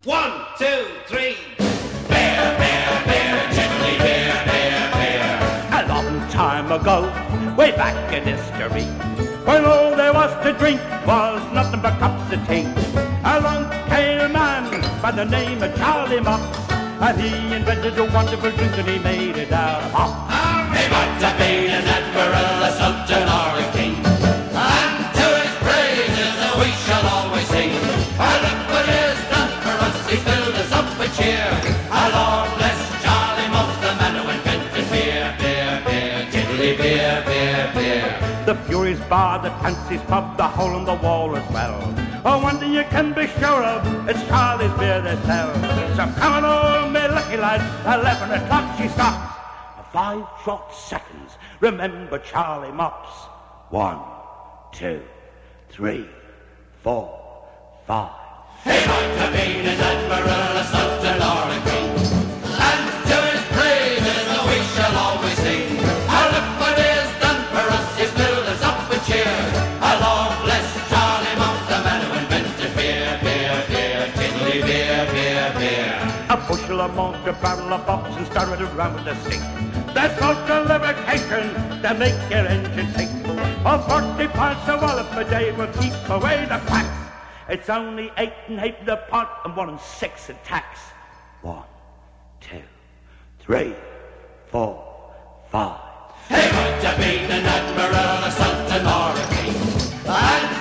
1, 2, 3. Bear, bear, bear, gently bear, bear, bear. A long time ago, way back in history, when all there was to drink was nothing but cups of tea, along came a man by the name of Charlie Mops, and he invented a wonderful drink and he made it out of hops. He might have been an admiral, a sultan, or a king, and to his praises we shall always sing. Look what he has done for us, he's filled us up with cheer. Long bless Charlie Mops, the man who invented beer, beer, beer, tiddly beer, beer, beer. The Furies Bar, the Fancy's Pub, the hole in the wall as well. Oh, one thing you can be sure of, it's Charlie's beer they sell. So come on home, me lucky lad, 11 o'clock she stops. 5 short seconds, remember Charlie Mops. 1, 2, 3, 4, 5. He might have been an admiral, a sultan, or a king, and to his praises we shall always sing. Look what he has done for us, he's filled us up with cheer. Long bless Charlie Mops, the man who invented beer, beer, beer, tiddly beer, beer, beer. A bushel of malt, a barrel of box, and started around with the stink. That's ultra lubrication to make your engine tick. 40 pints of wallop a day will keep away the facts. It's only 8 and 8 in the pot and 1 and 6 in tax. 1, 2, 3, 4, 5. He might have been an admiral, a sultan, or a king, and